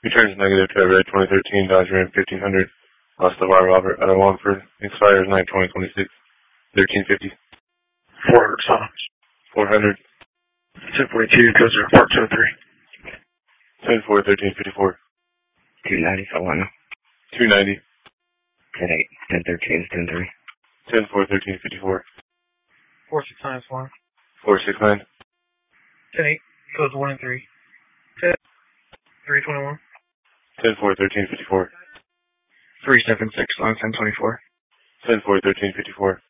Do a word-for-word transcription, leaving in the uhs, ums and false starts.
Returns negative to a red twenty thirteen Dodge Ram fifteen hundred. Lost to Bar Robert out of Wallingford. Expires nine twenty twenty-six. thirteen fifty. four hundred stops. four hundred. ten forty-two goes to report two oh three. ten four thirteen fifty-four. two ninety for one. two ninety. ten eight. ten thirteen. ten three. ten four thirteen fifty-four. four six nine one. four six nine. ten eight goes one and three. ten three twenty-one. ten four thirteen fifty-four. three seven six on ten twenty-four. ten four thirteen fifty-four.